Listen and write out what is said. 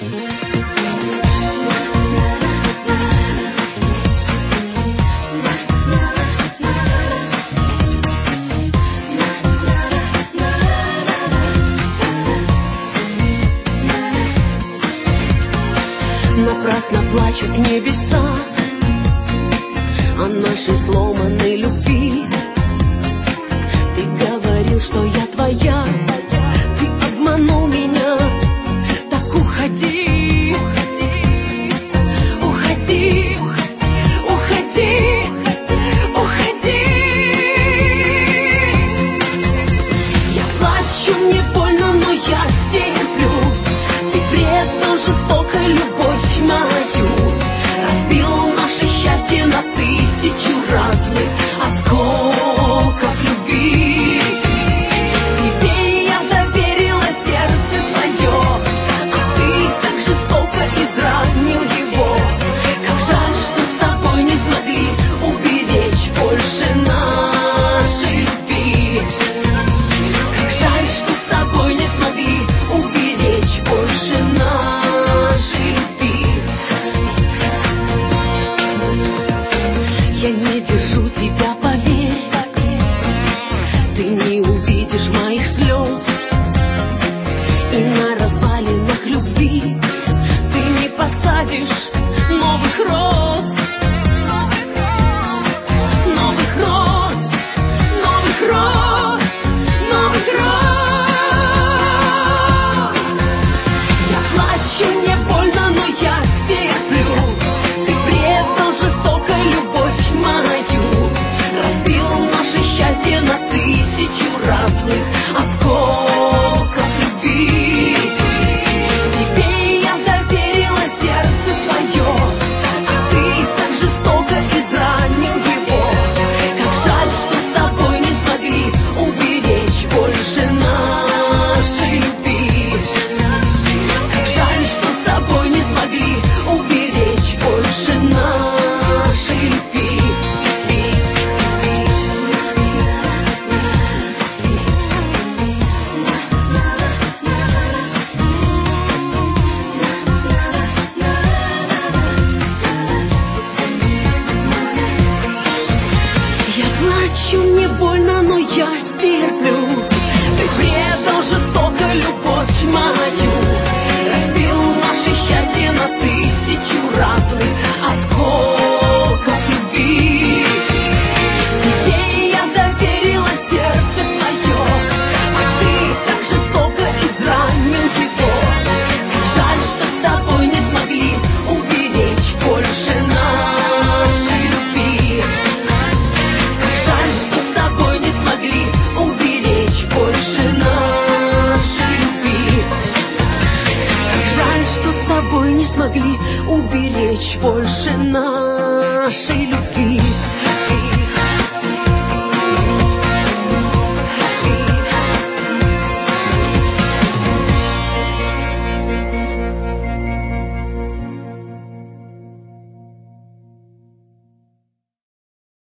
Напрасно плачут небеса о нашей сломанной любви. Ты говорил, что я твоя, ты обманул меня. Так уходи, уходи, уходи, уходи. Я плачу, мне больно, но я стерплю. Ты предал жестоко любовь мою, разбил наше счастье на тысячу разных осколков любви. Тебе я доверила сердце свое, а ты так жестоко изранил его. Как жаль, что с тобой не смогли уберечь больше нашей любви. Как жаль, что с тобой не смогли уберечь больше нашей любви. Я не держу тебя, поверь, ты не увидишь моих слез, и на развалинах любви ты не посадишь новых роз, новых роз, новых роз, новых роз. Я плачу, мне больно, но я стерплю. Ты предал жестоко любовь мою, разбил наше счастье на тысячу разных осколков любви. Тебе я доверила сердце свое, а ты так жестоко изранил его. Как жаль, что с тобой не смогли уберечь больше нашей любви. Как жаль, что с тобой не смогли уберечь больше нашей любви. Я плачу, мне больно, но я стерплю. Ты предал жестоко любовь мою, разбил наше счастье на тысячу разных осколков любви. Тебе я доверила сердце свое, а ты так жестоко изранил его. Как жаль, что с тобой не смогли уберечь больше нашей любви. Как жаль, что с тобой не смогли уберечь больше нашей любви. Как жаль, что с тобой не смогли уберечь больше нашей любви.